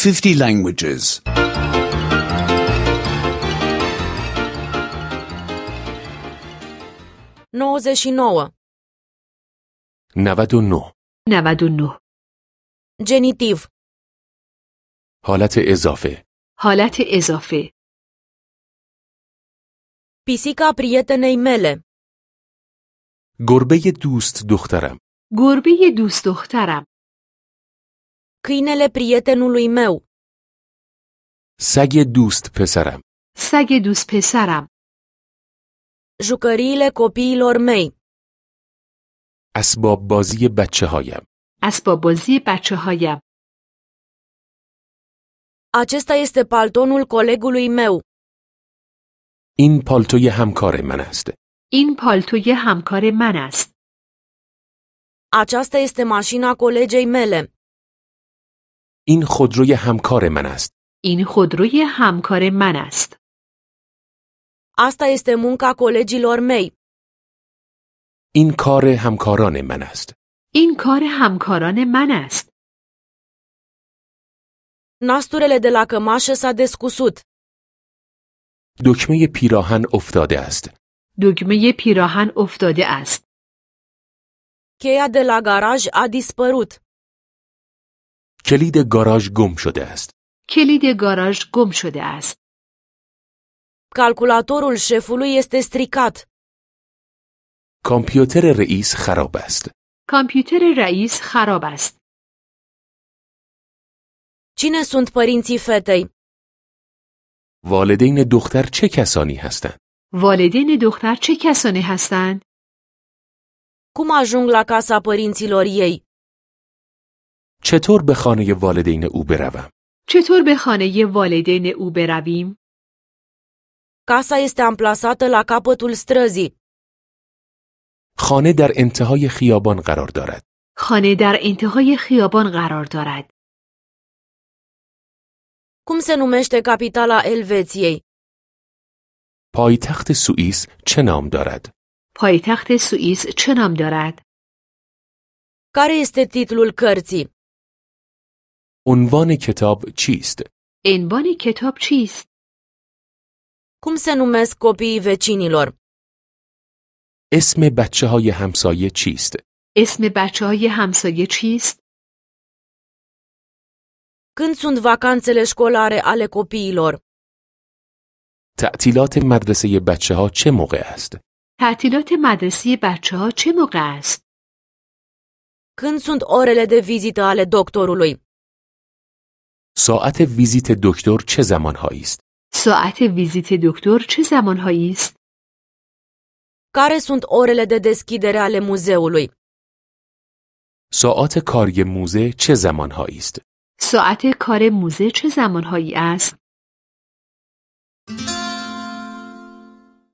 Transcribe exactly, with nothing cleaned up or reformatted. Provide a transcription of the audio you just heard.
fifty languages. nouăzeci și nouă. نود و نه. نود و نه. Genitiv. حالت اضافه. حالت اضافه. Pisica prietenei mele. گربه دوست دخترم. گربه دوست دخترم. Câinele prietenului meu. سگ دوست پسرم. سگ دوست پسرم. Jucăriile copiilor mei. اسباب بازی بچه هایم. اسباب بازی بچه هایم. Acesta este paltonul colegului meu. این پالتوی همکار من است. این پالتوی همکار من است. Aceasta este mașina colegei mele. این خودروی همکار من است. این خودروی همکار من است. Asta este munca colegilor mei. این کار همکاران من است. این کار همکاران من است. Nasturele de la cămașă s-a descusut. دکمه پیراهن افتاده است. دکمه پیراهن افتاده است. Cheia de la garaj a dispărut. کلید گاراژ گم شده است. کلید گاراژ گم شده است. Calculatorul șefului este stricat. کامپیوتر رئیس خراب است. کامپیوتر رئیس خراب است. Cine sunt părinții fetei? والدین دختر چه کسانی هستند؟ والدین دختر چه کسانی هستند؟ Cum ajung la casa părinților ei? چطور به خانه والدین او بروم؟ چطور به خانه والدین او برویم؟ Casa este amplasată la capătul străzii. خانه در انتهای خیابان قرار دارد. خانه در انتهای خیابان قرار دارد. Cum se numește capitala Elveției? پایتخت سوئیس چه نام دارد؟ پایتخت سوئیس چه نام دارد؟ Care este titlul cărții? عنوان کتاب چیست؟ عنوان کتاب چیست؟ Cum se numesc copiii vecinilor? اسم بچه های همسایه چیست؟ اسم بچه های همسایه چیست؟ Când sunt vacanțele școlare ale copiilor? تعطیلات مدرسه بچه ها چه موقع است؟ تعطیلات مدرسه بچه ها چه موقع است؟ Când sunt orele de vizită ale doctorului? ساعت ویزیت دکتر چه زمانهایی است؟ ساعت ویزیت دکتر چه زمانهایی است؟ Care sunt orele de deschidere ale muzeului? ساعات کاری موزه چه زمانهایی است؟ ساعت کار موزه چه زمانهایی است؟